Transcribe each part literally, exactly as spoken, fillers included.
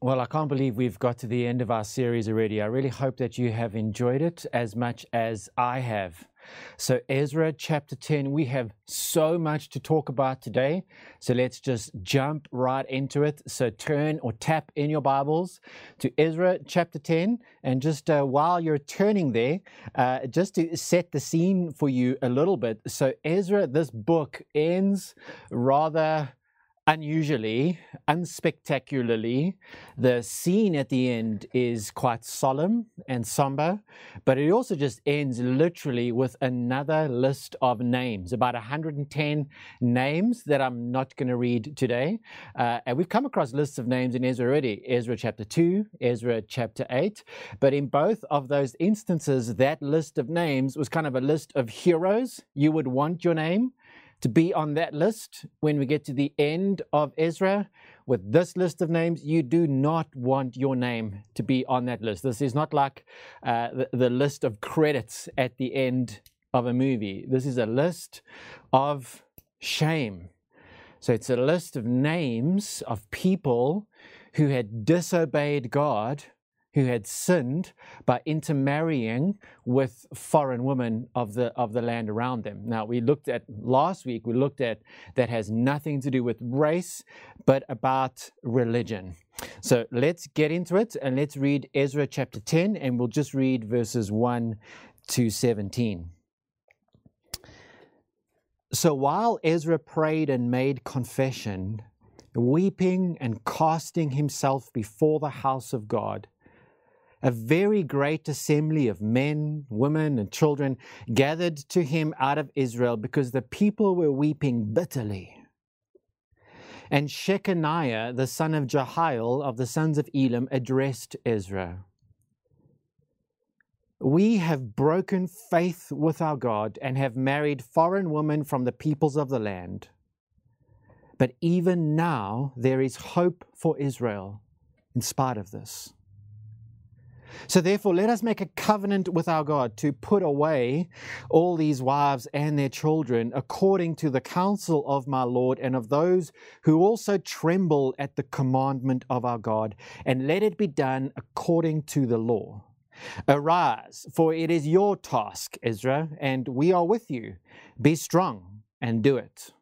Well, I can't believe we've got to the end of our series already. I really hope that you have enjoyed it as much as I have. So Ezra chapter ten, we have so much to talk about today. So let's just jump right into it. So turn or tap in your Bibles to Ezra chapter ten. And just uh, while you're turning there, uh, just to set the scene for you a little bit. So Ezra, this book ends rather unusually, unspectacularly. The scene at the end is quite solemn and somber, but it also just ends literally with another list of names, about one hundred ten names that I'm not going to read today. Uh, and we've come across lists of names in Ezra already, Ezra chapter two, Ezra chapter eight. But in both of those instances, that list of names was kind of a list of heroes. You would want your name to be on that list when we get to the end of Ezra. With this list of names, you do not want your name to be on that list. This is not like uh, the, the list of credits at the end of a movie. This is a list of shame. So it's a list of names of people who had disobeyed God, who had sinned by intermarrying with foreign women of the of the land around them. Now, we looked at, last week, we looked at that has nothing to do with race, but about religion. So let's get into it and let's read Ezra chapter ten, and we'll just read verses one to seventeen. So while Ezra prayed and made confession, weeping and casting himself before the house of God, a very great assembly of men, women, and children gathered to him out of Israel, because the people were weeping bitterly. And Shechaniah, the son of Jehiel of the sons of Elam, addressed Ezra. We have broken faith with our God and have married foreign women from the peoples of the land. But even now there is hope for Israel in spite of this. So therefore, let us make a covenant with our God to put away all these wives and their children, according to the counsel of my Lord and of those who also tremble at the commandment of our God, and let it be done according to the law. Arise, for it is your task, Ezra, and we are with you. Be strong and do it.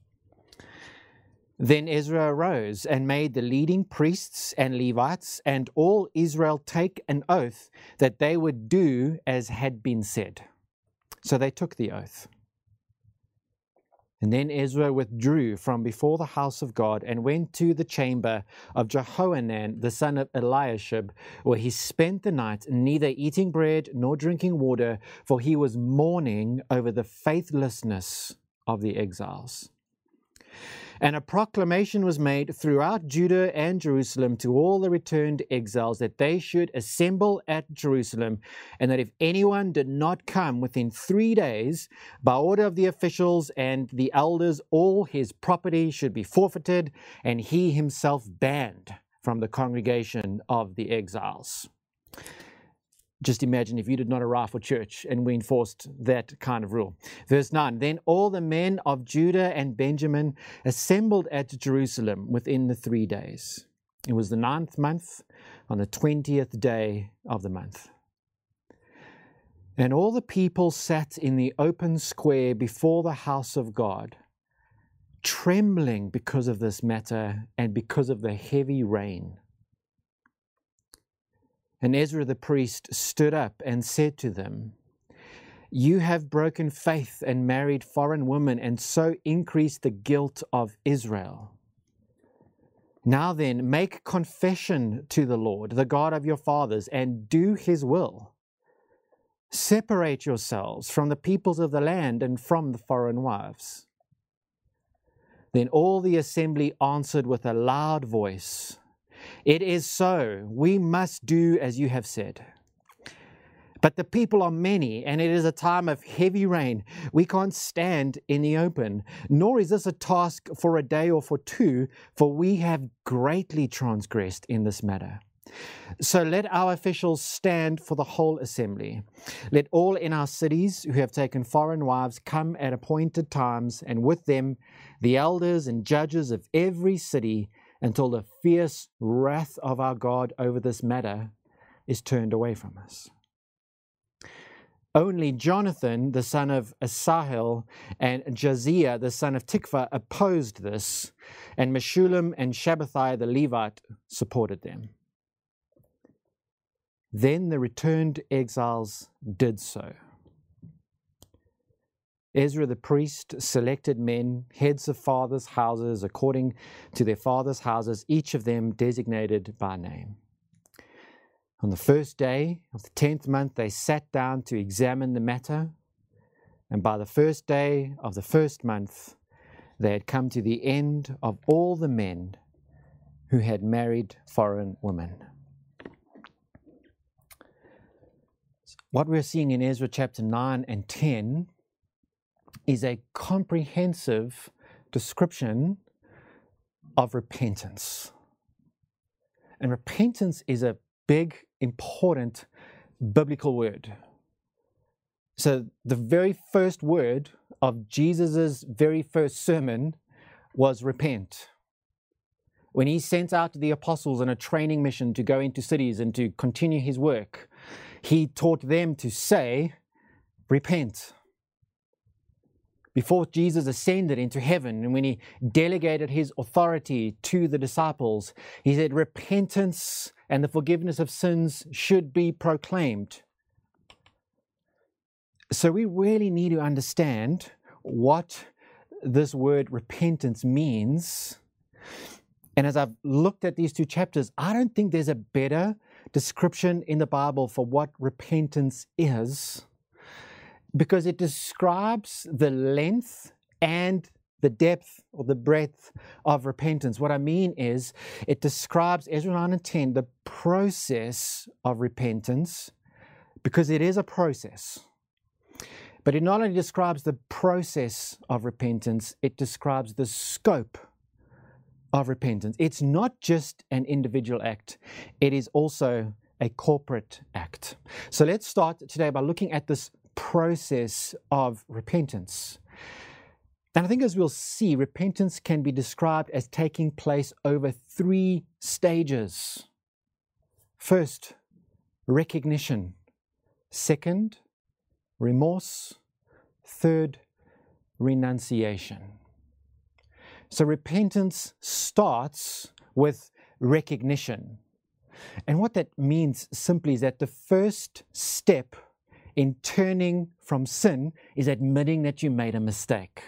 Then Ezra arose and made the leading priests and Levites and all Israel take an oath that they would do as had been said. So they took the oath. And then Ezra withdrew from before the house of God and went to the chamber of Jehohanan, the son of Eliashib, where he spent the night, neither eating bread nor drinking water, for he was mourning over the faithlessness of the exiles. And a proclamation was made throughout Judah and Jerusalem to all the returned exiles that they should assemble at Jerusalem, and that if anyone did not come within three days, by order of the officials and the elders, all his property should be forfeited, and he himself banned from the congregation of the exiles. Just imagine if you did not arrive for church and we enforced that kind of rule. Verse nine, then all the men of Judah and Benjamin assembled at Jerusalem within the three days. It was the ninth month, on the twentieth day of the month. And all the people sat in the open square before the house of God, trembling because of this matter and because of the heavy rain. And Ezra the priest stood up and said to them, you have broken faith and married foreign women, and so increased the guilt of Israel. Now then, make confession to the Lord, the God of your fathers, and do his will. Separate yourselves from the peoples of the land and from the foreign wives. Then all the assembly answered with a loud voice, it is so, we must do as you have said. But the people are many, and it is a time of heavy rain. We can't stand in the open, nor is this a task for a day or for two, for we have greatly transgressed in this matter. So let our officials stand for the whole assembly. Let all in our cities who have taken foreign wives come at appointed times, and with them the elders and judges of every city, until the fierce wrath of our God over this matter is turned away from us. Only Jonathan, the son of Asahel, and Jaziah, the son of Tikva, opposed this, and Meshullam and Shabbathai, the Levite, supported them. Then the returned exiles did so. Ezra the priest selected men, heads of fathers' houses, according to their fathers' houses, each of them designated by name. On the first day of the tenth month, they sat down to examine the matter, and by the first day of the first month, they had come to the end of all the men who had married foreign women. What we're seeing in Ezra chapter nine and ten is a comprehensive description of repentance. And repentance is a big, important biblical word. So the very first word of Jesus' very first sermon was repent. When he sent out the apostles on a training mission to go into cities and to continue his work, he taught them to say, repent. Before Jesus ascended into heaven and when he delegated his authority to the disciples, he said repentance and the forgiveness of sins should be proclaimed. So we really need to understand what this word repentance means. And as I've looked at these two chapters, I don't think there's a better description in the Bible for what repentance is, because it describes the length and the depth or the breadth of repentance. What I mean is, it describes, Ezra nine and ten, the process of repentance, because it is a process. But it not only describes the process of repentance, it describes the scope of repentance. It's not just an individual act, it is also a corporate act. So let's start today by looking at this process of repentance. And I think, as we'll see, repentance can be described as taking place over three stages. First, recognition. Second, remorse. Third, renunciation. So repentance starts with recognition. And what that means simply is that the first step in turning from sin is admitting that you made a mistake.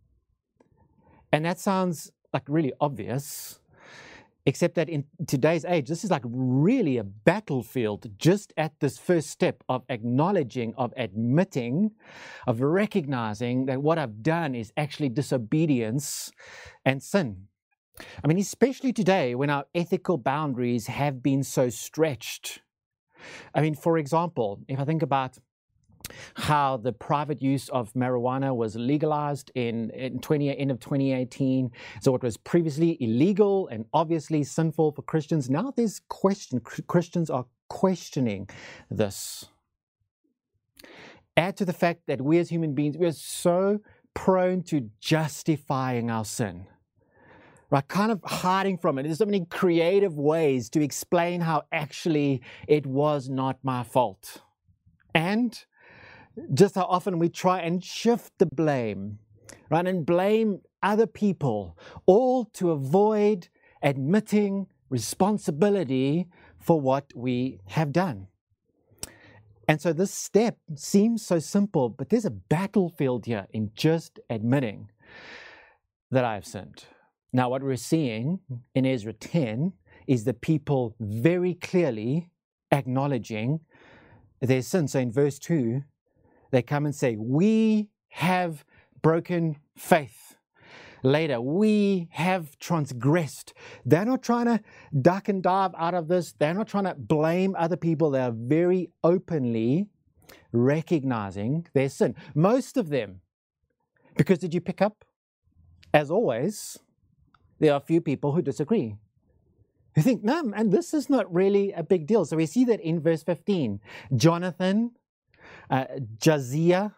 And that sounds like really obvious, except that in today's age, this is like really a battlefield just at this first step of acknowledging, of admitting, of recognizing that what I've done is actually disobedience and sin. I mean, especially today when our ethical boundaries have been so stretched. I mean, for example, if I think about how the private use of marijuana was legalized in, in twenty, end of twenty eighteen. So it was previously illegal and obviously sinful for Christians. Now there's question, Christians are questioning this. Add to the fact that we as human beings, we're so prone to justifying our sin. Right, kind of hiding from it. There's so many creative ways to explain how actually it was not my fault. And just how often we try and shift the blame, right, and blame other people, all to avoid admitting responsibility for what we have done. And so this step seems so simple, but there's a battlefield here in just admitting that I have sinned. Now, what we're seeing in Ezra ten is the people very clearly acknowledging their sin. So in verse two, they come and say, we have broken faith. Later, we have transgressed. They're not trying to duck and dive out of this. They're not trying to blame other people. They are very openly recognizing their sin. Most of them, because did you pick up? As always, there are a few people who disagree, who think, no, and this is not really a big deal. So we see that in verse fifteen. Jonathan, uh, Jaziah,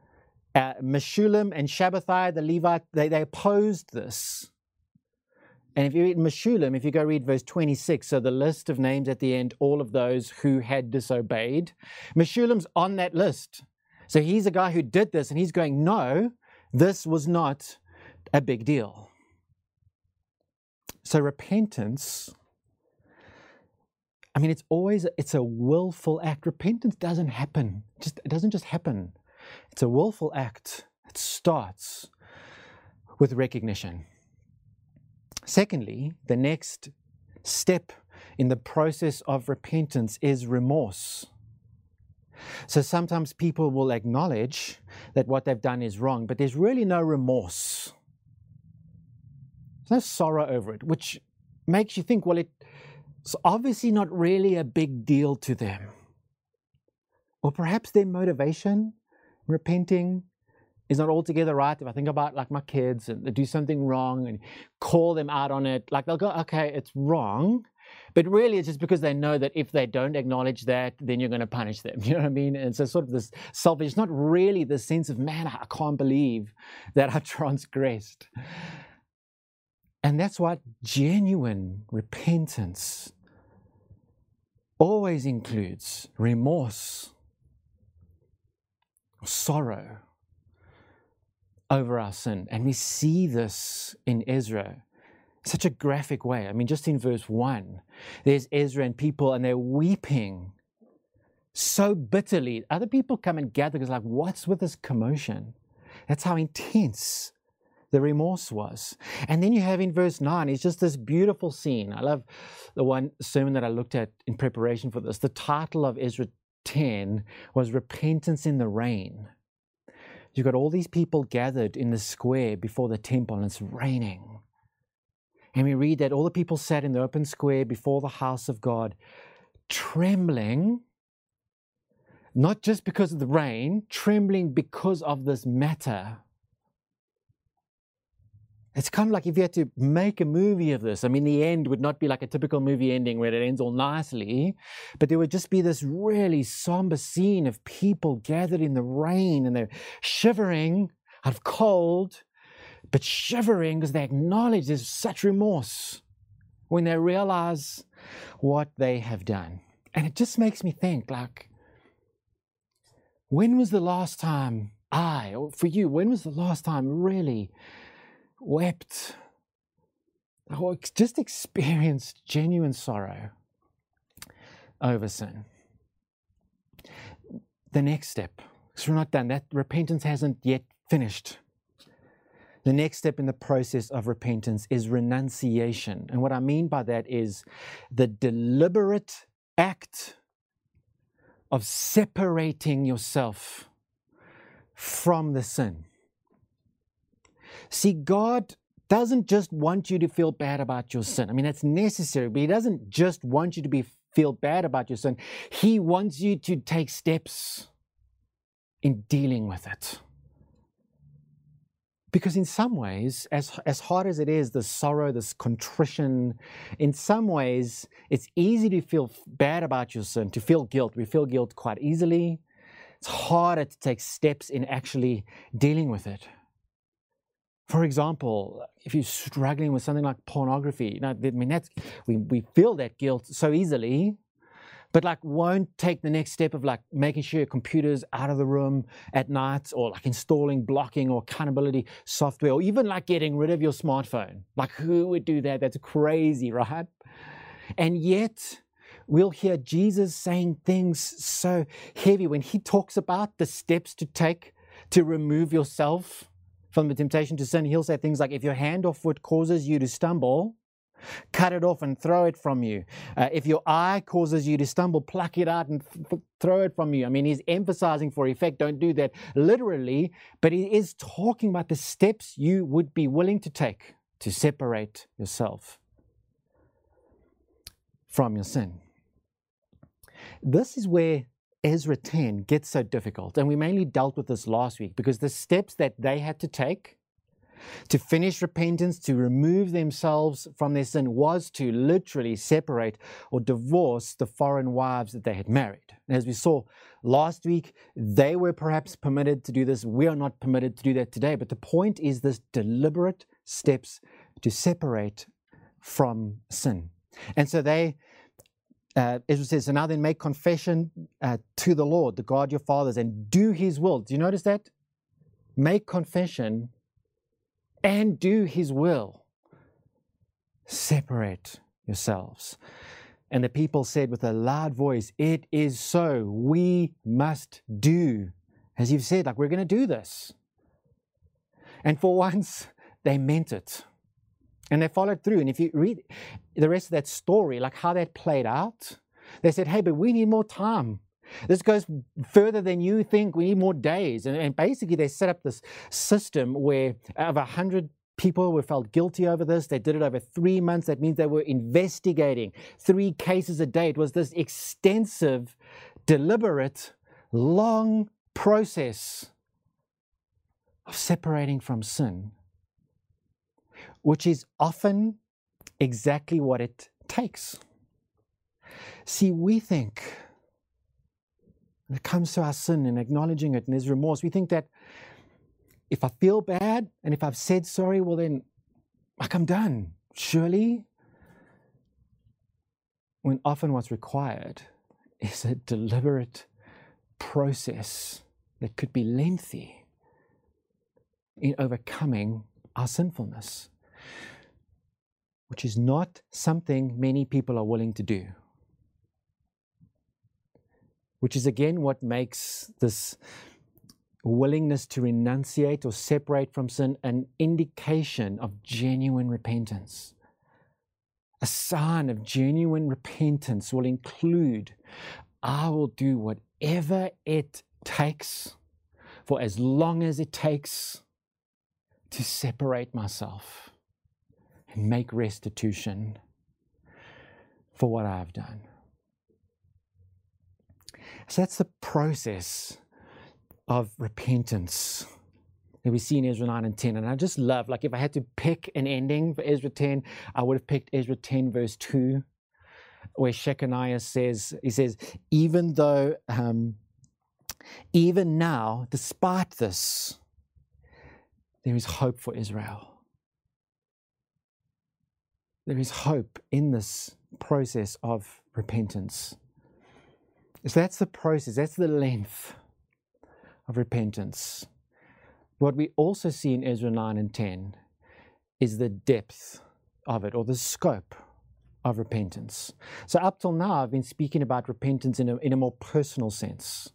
uh, Meshullam, and Shabbathai, the Levite, they, they opposed this. And if you read Meshulam, if you go read verse twenty-six, so the list of names at the end, all of those who had disobeyed, Meshulam's on that list. So he's a guy who did this, and he's going, no, this was not a big deal. So repentance, I mean, it's always, it's a willful act. Repentance doesn't happen. Just, it doesn't just happen. It's a willful act. It starts with recognition. Secondly, the next step in the process of repentance is remorse. So sometimes people will acknowledge that what they've done is wrong, but there's really no remorse. There's no sorrow over it, which makes you think, well, it's obviously not really a big deal to them. Or perhaps their motivation, repenting, is not altogether right. If I think about like my kids and they do something wrong and call them out on it, like they'll go, okay, it's wrong. But really it's just because they know that if they don't acknowledge that, then you're going to punish them. You know what I mean? And so sort of this selfish, it's not really the sense of, man, I can't believe that I've transgressed. And that's what genuine repentance always includes: remorse, sorrow over our sin. And we see this in Ezra in such a graphic way. I mean, just in verse one, there's Ezra and people, and they're weeping so bitterly. Other people come and gather because like, what's with this commotion? That's how intense the remorse was. And then you have in verse nine, it's just this beautiful scene. I love the one sermon that I looked at in preparation for this. The title of Ezra ten was Repentance in the Rain. You've got all these people gathered in the square before the temple, and it's raining. And we read that all the people sat in the open square before the house of God, trembling, not just because of the rain, trembling because of this matter. It's kind of like if you had to make a movie of this. I mean, the end would not be like a typical movie ending where it ends all nicely, but there would just be this really somber scene of people gathered in the rain, and they're shivering out of cold, but shivering because they acknowledge there's such remorse when they realize what they have done. And it just makes me think, like, when was the last time I, or for you, when was the last time really wept or just experienced genuine sorrow over sin? The next step, because we're not done, that repentance hasn't yet finished. The next step in the process of repentance is renunciation. And what I mean by that is the deliberate act of separating yourself from the sin. See, God doesn't just want you to feel bad about your sin. I mean, that's necessary, but He doesn't just want you to be feel bad about your sin. He wants you to take steps in dealing with it. Because in some ways, as, as hard as it is, the sorrow, this contrition, in some ways, it's easy to feel bad about your sin, to feel guilt. We feel guilt quite easily. It's harder to take steps in actually dealing with it. For example, if you're struggling with something like pornography, you know, I mean, that's, we, we feel that guilt so easily, but like won't take the next step of like making sure your computer's out of the room at night, or like installing blocking or accountability software, or even like getting rid of your smartphone. Like, who would do that? That's crazy, right? And yet we'll hear Jesus saying things so heavy when He talks about the steps to take to remove yourself from the temptation to sin. He'll say things like, if your hand or foot causes you to stumble, cut it off and throw it from you. Uh, if your eye causes you to stumble, pluck it out and f- throw it from you. I mean, He's emphasizing for effect, don't do that literally, but He is talking about the steps you would be willing to take to separate yourself from your sin. This is where Ezra ten gets so difficult, and we mainly dealt with this last week, because the steps that they had to take to finish repentance, to remove themselves from their sin, was to literally separate or divorce the foreign wives that they had married. And as we saw last week, they were perhaps permitted to do this. We are not permitted to do that today. But the point is this deliberate steps to separate from sin. And so they, uh, Israel says, so now then make confession uh, to the Lord, the God your fathers, and do his will. Do you notice that? Make confession and do his will. Separate yourselves. And the people said with a loud voice, it is so, we must do. As you've said, like, we're going to do this. And for once, they meant it. And they followed through. And if you read the rest of that story, like how that played out, they said, hey, but we need more time. This goes further than you think. We need more days. And, and basically, they set up this system where out of one hundred people were felt guilty over this. They did it over three months. That means they were investigating three cases a day. It was this extensive, deliberate, long process of separating from sin, which is often exactly what it takes. See, we think, when it comes to our sin and acknowledging it and there's remorse, we think that if I feel bad and if I've said sorry, well then, like, I'm done. Surely, when often what's required is a deliberate process that could be lengthy in overcoming our sinfulness, which is not something many people are willing to do. Which is again what makes this willingness to renunciate or separate from sin an indication of genuine repentance. A sign of genuine repentance will include, I will do whatever it takes for as long as it takes to separate myself and make restitution for what I have done. So that's the process of repentance that we see in Ezra nine and ten. And I just love, like, if I had to pick an ending for Ezra ten, I would have picked Ezra ten verse two, where Shechaniah says, he says, even though, um, even now, despite this, there is hope for Israel. There is hope in this process of repentance. So that's the process, that's the length of repentance. What we also see in Ezra nine and ten is the depth of it, or the scope of repentance. So up till now, I've been speaking about repentance in a, in a more personal sense,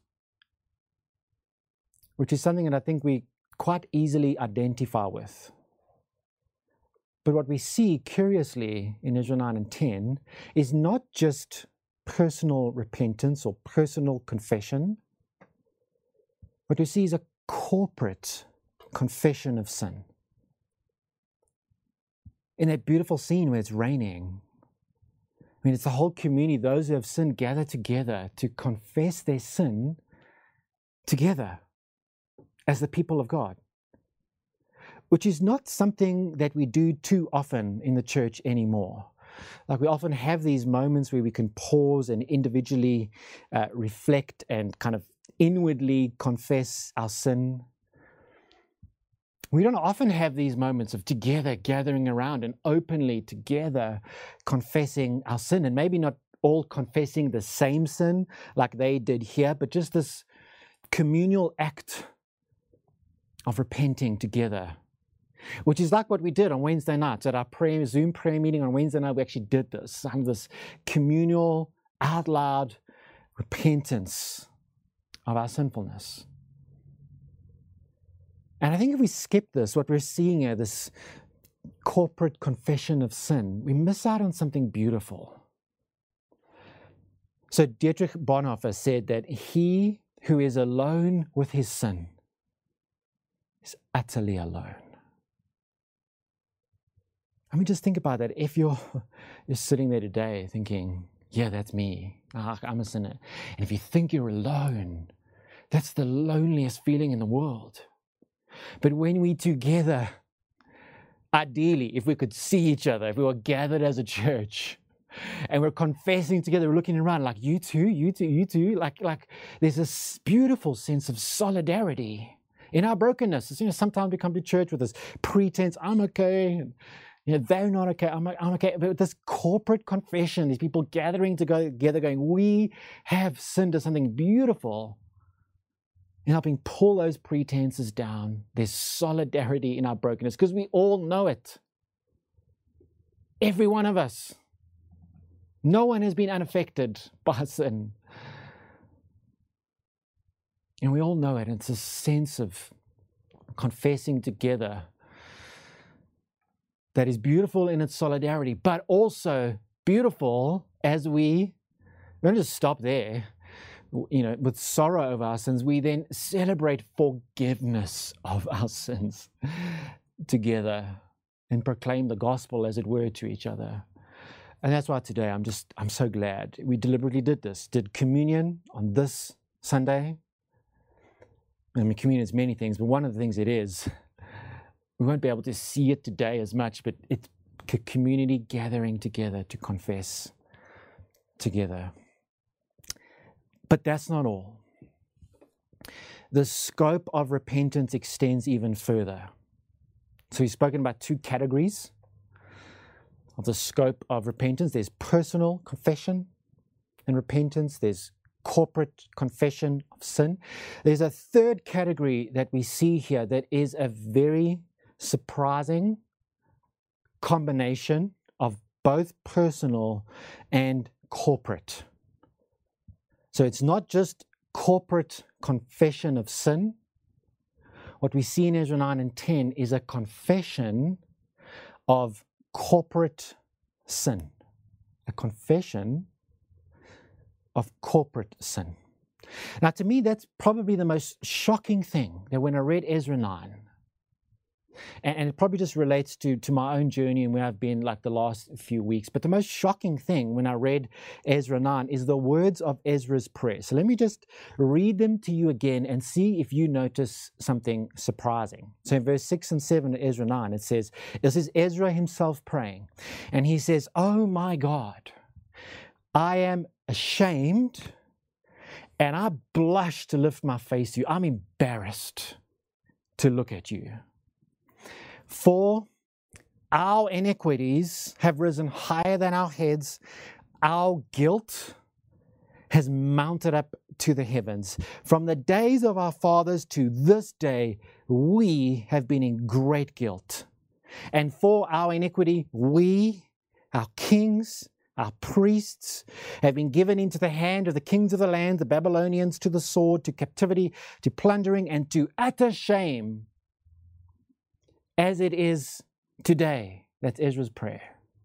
which is something that I think we quite easily identify with. But what we see, curiously, in Ezra nine and ten is not just personal repentance or personal confession. What we see is a corporate confession of sin. In that beautiful scene where it's raining, I mean, it's the whole community, those who have sinned, gather together to confess their sin together as the people of God, which is not something that we do too often in the church anymore. Like, we often have these moments where we can pause and individually uh, reflect and kind of inwardly confess our sin. We don't often have these moments of together gathering around and openly together confessing our sin, and maybe not all confessing the same sin like they did here, but just this communal act of repenting together. Which is like what we did on Wednesday nights at our prayer, Zoom prayer meeting on Wednesday night. We actually did this, some this communal, out loud repentance of our sinfulness. And I think if we skip this, what we're seeing here, this corporate confession of sin, we miss out on something beautiful. So Dietrich Bonhoeffer said that he who is alone with his sin is utterly alone. I mean, just think about that. If you're, you're sitting there today thinking, yeah, that's me, ah, I'm a sinner. And if you think you're alone, that's the loneliest feeling in the world. But when we together, ideally, if we could see each other, if we were gathered as a church, and we're confessing together, we're looking around like, you too, you too, you too, like, like there's this beautiful sense of solidarity in our brokenness. You know, sometimes we come to church with this pretense, I'm okay, and You know, they're not okay. I'm, I'm okay. But this corporate confession, these people gathering to go together going, we have sinned, is something beautiful. In helping pull those pretenses down, there's solidarity in our brokenness because we all know it. Every one of us. No one has been unaffected by sin. And we all know it. It's a sense of confessing together that is beautiful in its solidarity, but also beautiful as we, we don't just stop there, you know, with sorrow over our sins, we then celebrate forgiveness of our sins together and proclaim the gospel, as it were, to each other. And that's why today I'm just, I'm so glad we deliberately did this, did communion on this Sunday. I mean, communion is many things, but one of the things it is, we won't be able to see it today as much, but it's a community gathering together to confess together. But that's not all. The scope of repentance extends even further. So we've spoken about two categories of the scope of repentance. There's personal confession and repentance. There's corporate confession of sin. There's a third category that we see here that is a very surprising combination of both personal and corporate. So it's not just corporate confession of sin. What we see in Ezra nine and ten is a confession of corporate sin. A confession of corporate sin. Now, to me, that's probably the most shocking thing that when I read Ezra nine, and, and it probably just relates to, to my own journey and where I've been like the last few weeks, but the most shocking thing when I read Ezra nine is the words of Ezra's prayer. So let me just read them to you again and see if you notice something surprising. So in verse six and seven of Ezra nine, it says, this is Ezra himself praying, and he says, "Oh my God, I am ashamed and I blush to lift my face to you. I'm embarrassed to look at you. For our iniquities have risen higher than our heads. Our guilt has mounted up to the heavens. From the days of our fathers to this day, we have been in great guilt. And for our iniquity, we, our kings, our priests, have been given into the hand of the kings of the land, the Babylonians, to the sword, to captivity, to plundering, and to utter shame, as it is today." That's Ezra's prayer.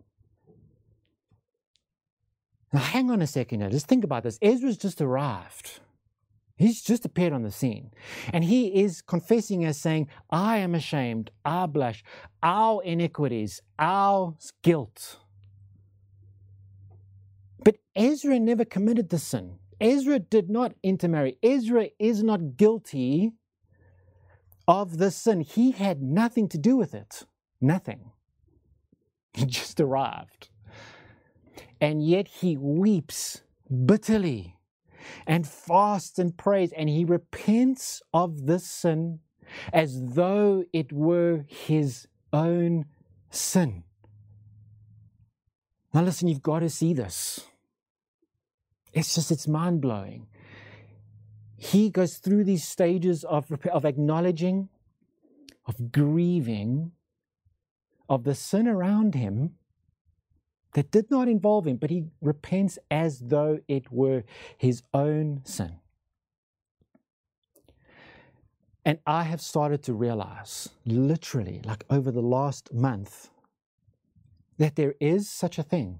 Now, hang on a second now. Just think about this. Ezra's just arrived. He's just appeared on the scene. And he is confessing as saying, I am ashamed, I blush, our iniquities, our guilt. But Ezra never committed the sin. Ezra did not intermarry. Ezra is not guilty of the sin. He had nothing to do with it. Nothing. He just arrived. And yet he weeps bitterly and fasts and prays, and he repents of this sin as though it were his own sin. Now listen, you've got to see this. It's just, it's mind-blowing. He goes through these stages of, of acknowledging, of grieving, of the sin around him that did not involve him, but he repents as though it were his own sin. And I have started to realize, literally, like over the last month, that there is such a thing.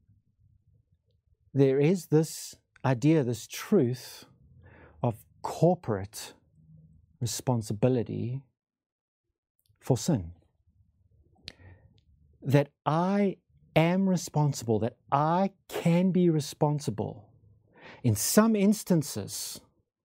There is this idea, this truth of corporate responsibility for sin. That I am responsible, that I can be responsible in some instances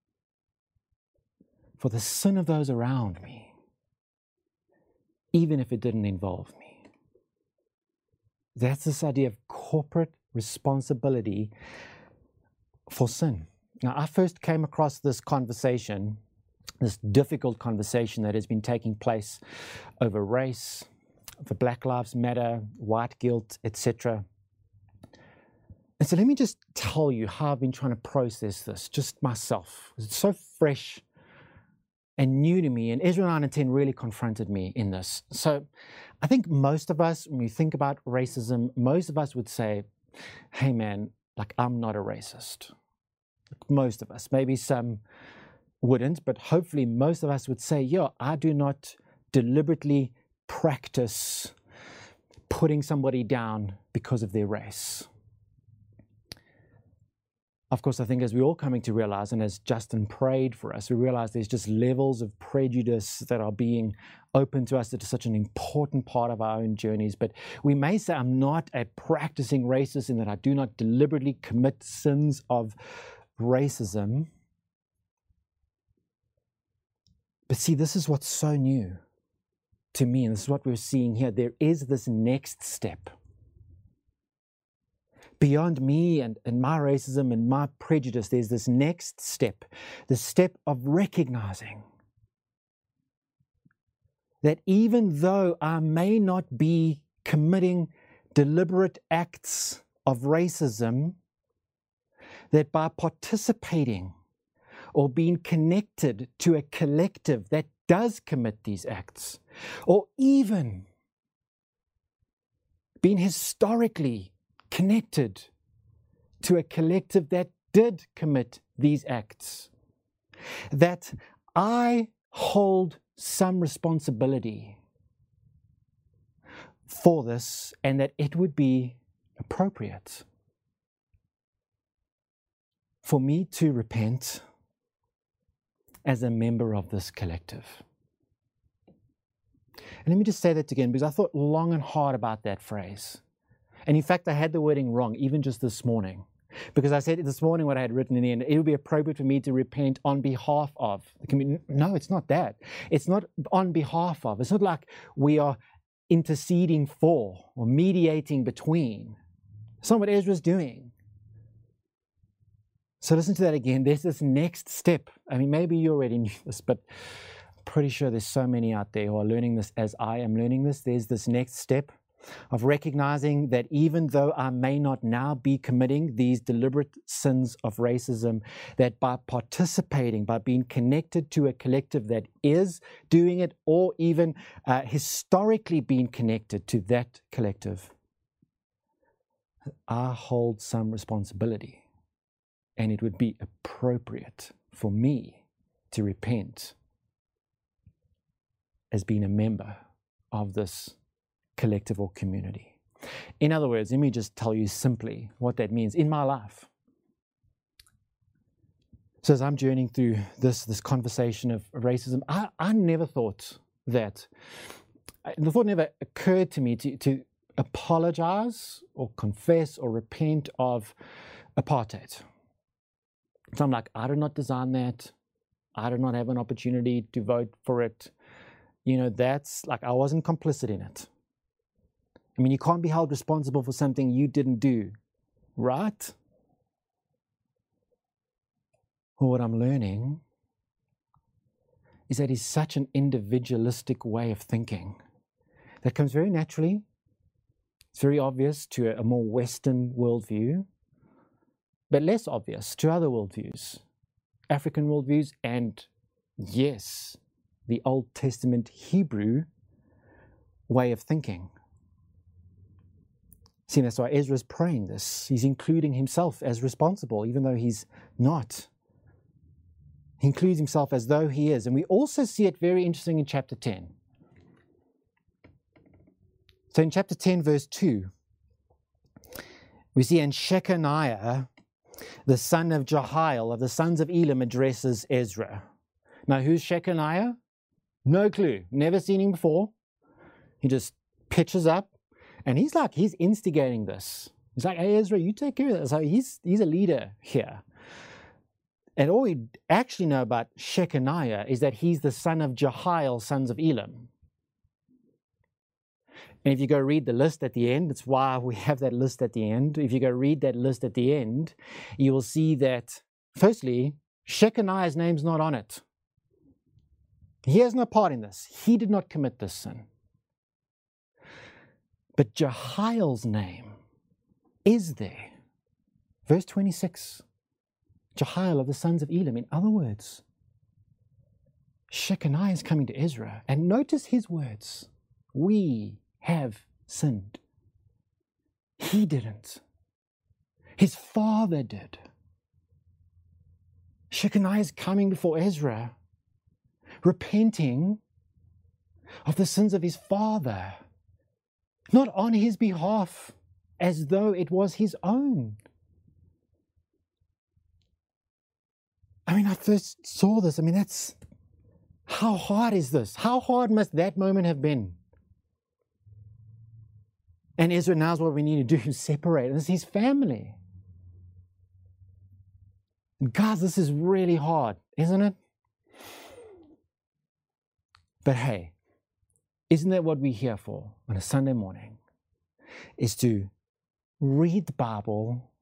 for the sin of those around me, even if it didn't involve me. That's this idea of corporate responsibility for sin. Now, I first came across this conversation, this difficult conversation that has been taking place over race, for Black Lives Matter, white guilt, et cetera. And so let me just tell you how I've been trying to process this, just myself. It's so fresh and new to me, and Ezra nine and ten really confronted me in this. So I think most of us, when we think about racism, most of us would say, hey man, like I'm not a racist. Most of us, maybe some wouldn't, but hopefully most of us would say, yeah, I do not deliberately practice putting somebody down because of their race. Of course, I think as we're all coming to realize, and as Justin prayed for us, we realize there's just levels of prejudice that are being open to us that is such an important part of our own journeys. But we may say, I'm not a practicing racist in that I do not deliberately commit sins of racism. But see, this is what's so new to me, and this is what we're seeing here. There is this next step. Beyond me and, and my racism and my prejudice, there's this next step, the step of recognizing that even though I may not be committing deliberate acts of racism, that by participating or being connected to a collective that does commit these acts, or even being historically connected to a collective that did commit these acts, that I hold some responsibility for this, and that it would be appropriate for me to repent as a member of this collective. And let me just say that again, because I thought long and hard about that phrase. And in fact, I had the wording wrong, even just this morning, because I said this morning what I had written in the end, it would be appropriate for me to repent on behalf of the community. No, it's not that. It's not on behalf of. It's not like we are interceding for or mediating between. It's not what Ezra's doing. So listen to that again. There's this next step. I mean, maybe you already knew this, but I'm pretty sure there's so many out there who are learning this as I am learning this. There's this next step of recognizing that even though I may not now be committing these deliberate sins of racism, that by participating, by being connected to a collective that is doing it, or even uh, historically being connected to that collective, I hold some responsibility. And it would be appropriate for me to repent as being a member of this collective or community. In other words, let me just tell you simply what that means in my life. So as I'm journeying through this, this conversation of racism, I, I never thought that, the thought never occurred to me to, to apologize or confess or repent of apartheid. So I'm like, I did not design that. I did not have an opportunity to vote for it. You know, that's like, I wasn't complicit in it. I mean, you can't be held responsible for something you didn't do, right? Well, what I'm learning is that it's such an individualistic way of thinking that comes very naturally. It's very obvious to a more Western worldview, but less obvious to other worldviews, African worldviews, and yes, the Old Testament Hebrew way of thinking. See, that's why Ezra's praying this. He's including himself as responsible, even though he's not. He includes himself as though he is. And we also see it very interesting in chapter ten. So in chapter ten, verse two, we see, and Shechaniah, the son of Jehiel, of the sons of Elam, addresses Ezra. Now, who's Shechaniah? No clue. Never seen him before. He just pitches up, and he's like, he's instigating this. He's like, hey, Ezra, you take care of this. So he's, he's a leader here. And all we actually know about Shechaniah is that he's the son of Jehiel, sons of Elam. And if you go read the list at the end, it's why we have that list at the end. If you go read that list at the end, you will see that, firstly, Shechaniah's name's not on it. He has no part in this. He did not commit this sin. But Jehiel's name is there. Verse twenty-six, Jehiel of the sons of Elam. In other words, Shechaniah is coming to Ezra, and notice his words. We have sinned. He didn't. His father did. Shechaniah is coming before Ezra, repenting of the sins of his father, not on his behalf, as though it was his own. I mean, I first saw this. I mean, that's, how hard is this? How hard must that moment have been? And Ezra knows what we need to do, separate. This is his family. Guys, this is really hard, isn't it? But hey, isn't that what we're here for on a Sunday morning? Is to read the Bible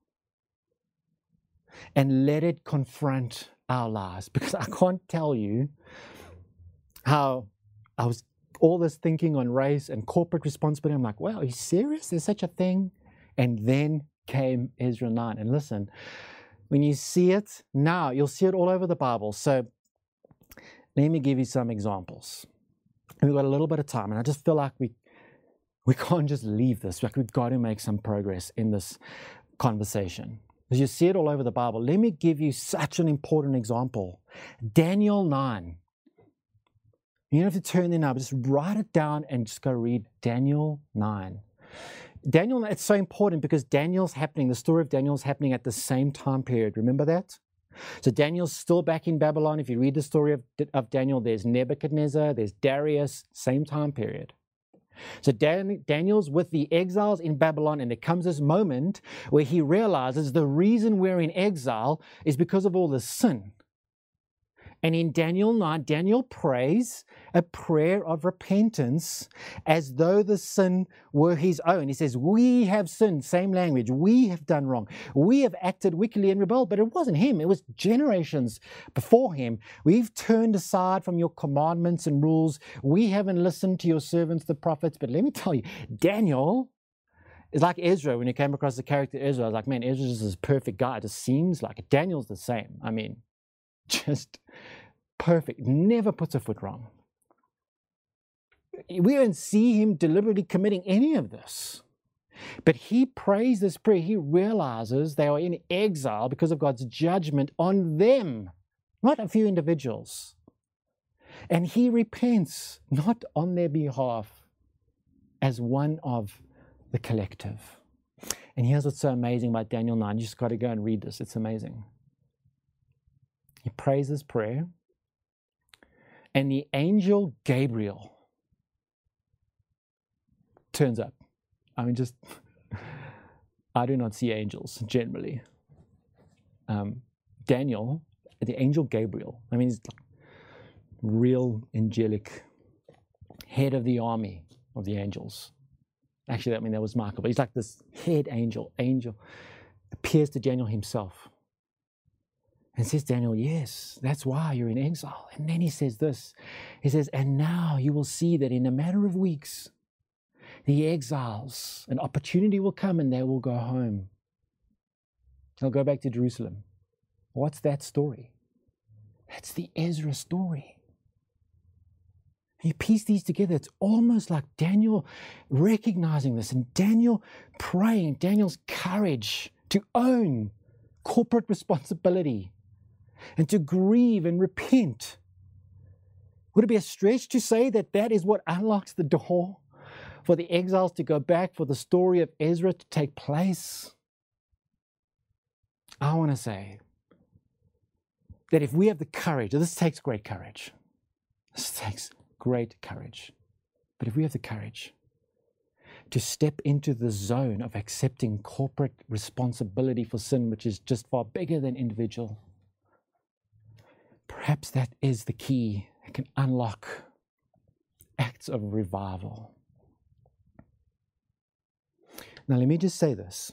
and let it confront our lives. Because I can't tell you how I was all this thinking on race and corporate responsibility. I'm like, wow, are you serious? There's such a thing? And then came Ezra nine. And listen, when you see it now, you'll see it all over the Bible. So let me give you some examples. We've got a little bit of time, and I just feel like we we can't just leave this. Like, we've got to make some progress in this conversation. As you see it all over the Bible, let me give you such an important example. Daniel nine. You don't have to turn there now, but just write it down and just go read Daniel nine. Daniel, it's so important because Daniel's happening, the story of Daniel's happening at the same time period. Remember that? So Daniel's still back in Babylon. If you read the story of, of Daniel, there's Nebuchadnezzar, there's Darius, same time period. So Dan, Daniel's with the exiles in Babylon, and there comes this moment where he realizes the reason we're in exile is because of all the sin. And in Daniel nine, Daniel prays a prayer of repentance as though the sin were his own. He says, we have sinned, same language, we have done wrong. We have acted wickedly and rebelled, but it wasn't him. It was generations before him. We've turned aside from your commandments and rules. We haven't listened to your servants, the prophets. But let me tell you, Daniel is like Ezra. When you came across the character Ezra, I was like, man, Ezra's this perfect guy. It just seems like it. Daniel's the same. I mean, just perfect, never puts a foot wrong. We don't see him deliberately committing any of this. But he prays this prayer. He realizes they are in exile because of God's judgment on them, not a few individuals. And he repents, not on their behalf, as one of the collective. And here's what's so amazing about Daniel nine. You just got to go and read this. It's amazing. He prays this prayer, and the angel Gabriel turns up. I mean, just, I do not see angels generally. Um, Daniel, the angel Gabriel, I mean, he's like real angelic, head of the army of the angels. Actually, I mean, that was Michael, but he's like this head angel, angel, appears to Daniel himself. And says, Daniel, yes, that's why you're in exile. And then he says this. He says, and now you will see that in a matter of weeks, the exiles, an opportunity will come and they will go home. They'll go back to Jerusalem. What's that story? That's the Ezra story. And you piece these together, it's almost like Daniel recognizing this and Daniel praying, Daniel's courage to own corporate responsibility and to grieve and repent. Would it be a stretch to say that that is what unlocks the door for the exiles to go back, for the story of Ezra to take place? I want to say that if we have the courage, this takes great courage. This takes great courage. But if we have the courage to step into the zone of accepting corporate responsibility for sin, which is just far bigger than individual, perhaps that is the key that can unlock acts of revival. Now, let me just say this.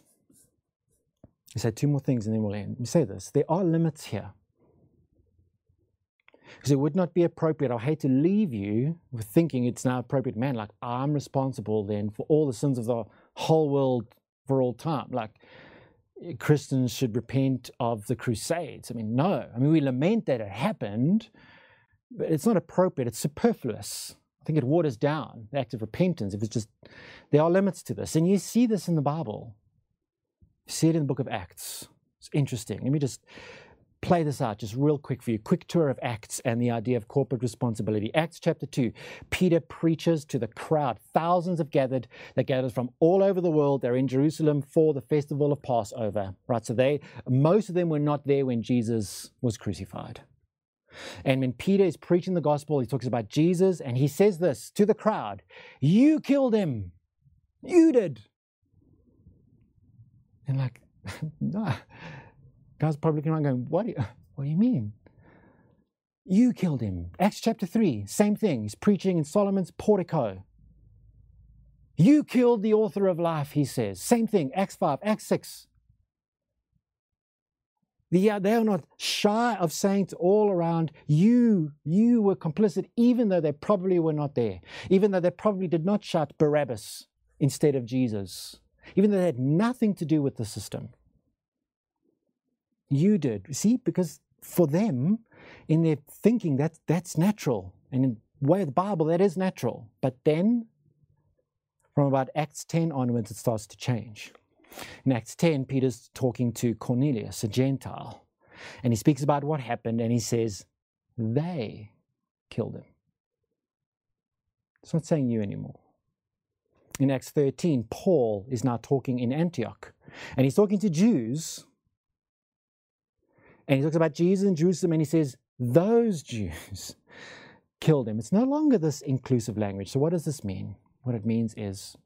I'll say two more things and then we'll end. Let me say this. There are limits here. Because it would not be appropriate. I hate to leave you with thinking it's now appropriate, man, like I'm responsible then for all the sins of the whole world for all time. Like Christians should repent of the Crusades. I mean, no. I mean, we lament that it happened, but it's not appropriate. It's superfluous. I think it waters down the act of repentance. If it's just, there are limits to this. And you see this in the Bible. You see it in the book of Acts. It's interesting. Let me just play this out just real quick for you. Quick tour of Acts and the idea of corporate responsibility. Acts chapter two. Peter preaches to the crowd. Thousands have gathered. They gathered from all over the world. They're in Jerusalem for the festival of Passover. Right? So they, most of them were not there when Jesus was crucified. And when Peter is preaching the gospel, he talks about Jesus, and he says this to the crowd: you killed him. You did. And like, no. Guys probably looking around going, what do you, what do you mean? You killed him. Acts chapter three, same thing. He's preaching in Solomon's portico. You killed the author of life, he says. Same thing. Acts five, Acts six. The, they are not shy of saying to all around, you, you were complicit, even though they probably were not there. Even though they probably did not shout Barabbas instead of Jesus. Even though they had nothing to do with the system. You did. See, because for them, in their thinking, that, that's natural. And in the way of the Bible, that is natural. But then, from about Acts ten onwards, it starts to change. In Acts ten, Peter's talking to Cornelius, a Gentile. And he speaks about what happened, and he says, they killed him. It's not saying you anymore. In Acts thirteen, Paul is now talking in Antioch. And he's talking to Jews. And he talks about Jesus in Jerusalem, and he says, those Jews killed him. It's no longer this inclusive language. So what does this mean? What it means is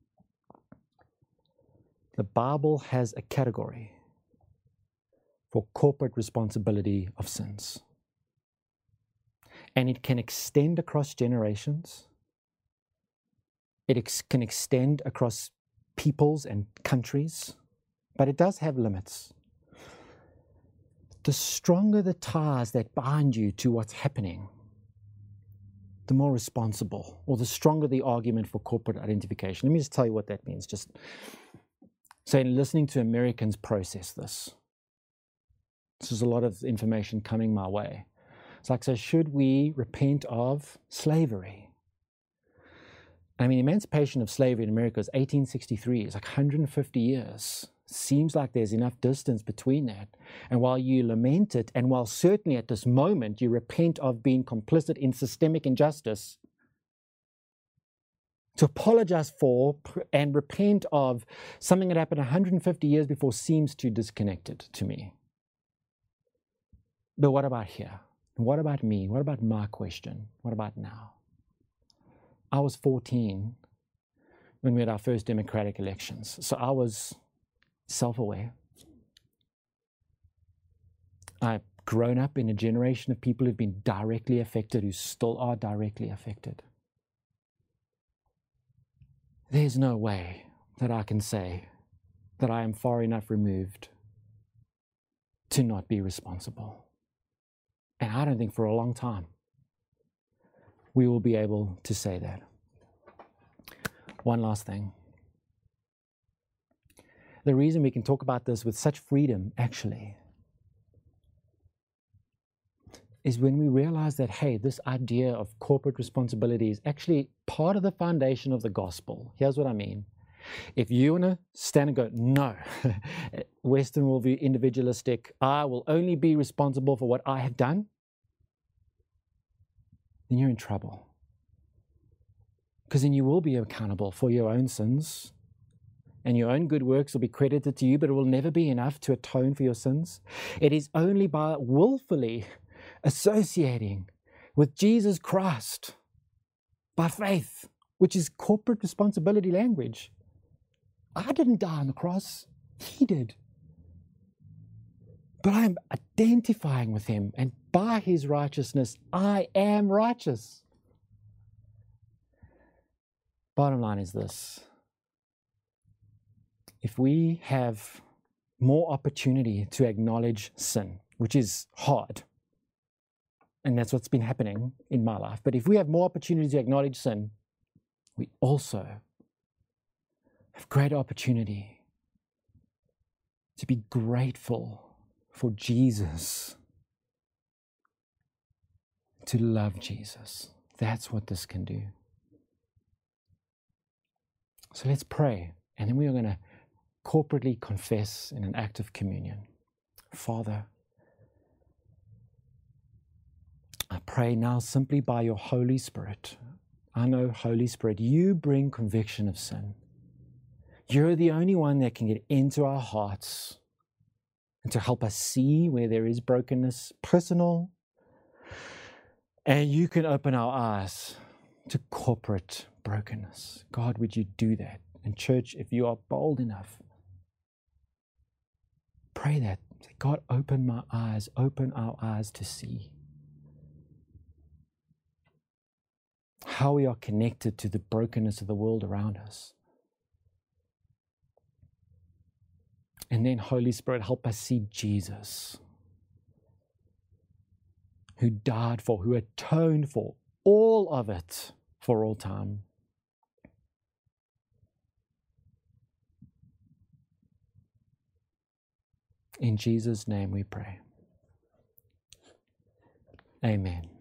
the Bible has a category for corporate responsibility of sins. And it can extend across generations. It ex- can extend across peoples and countries. But it does have limits. The stronger the ties that bind you to what's happening, the more responsible, or the stronger the argument for corporate identification. Let me just tell you what that means. Just so in listening to Americans process this, this is a lot of information coming my way. It's like, so should we repent of slavery? I mean, emancipation of slavery in America is eighteen sixty-three. It's like one hundred fifty years. Seems like there's enough distance between that. And while you lament it, and while certainly at this moment you repent of being complicit in systemic injustice, to apologize for and repent of something that happened one hundred fifty years before seems too disconnected to me. But what about here? What about me? What about my question? What about now? I was fourteen when we had our first democratic elections. So I was self-aware. I've grown up in a generation of people who've been directly affected, who still are directly affected. There's no way that I can say that I am far enough removed to not be responsible. And I don't think for a long time we will be able to say that. One last thing. The reason we can talk about this with such freedom, actually, is when we realize that, hey, this idea of corporate responsibility is actually part of the foundation of the gospel. Here's what I mean. If you want to stand and go, no, Western worldview, individualistic, I will only be responsible for what I have done, then you're in trouble. Because then you will be accountable for your own sins, and your own good works will be credited to you, but it will never be enough to atone for your sins. It is only by willfully associating with Jesus Christ by faith, which is corporate responsibility language. I didn't die on the cross. He did. But I'm identifying with him, and by his righteousness, I am righteous. Bottom line is this. If we have more opportunity to acknowledge sin, which is hard, and that's what's been happening in my life. But if we have more opportunity to acknowledge sin, we also have great opportunity to be grateful for Jesus, to love Jesus. That's what this can do. So let's pray, and then we are going to corporately confess in an act of communion. Father, I pray now simply by your Holy Spirit. I know, Holy Spirit, you bring conviction of sin. You're the only one that can get into our hearts and to help us see where there is brokenness, personal. And you can open our eyes to corporate brokenness. God, would you do that? And church, if you are bold enough, pray that. Say, God, open my eyes, open our eyes to see how we are connected to the brokenness of the world around us. And then, Holy Spirit, help us see Jesus, who died for, who atoned for all of it for all time. In Jesus' name we pray. Amen.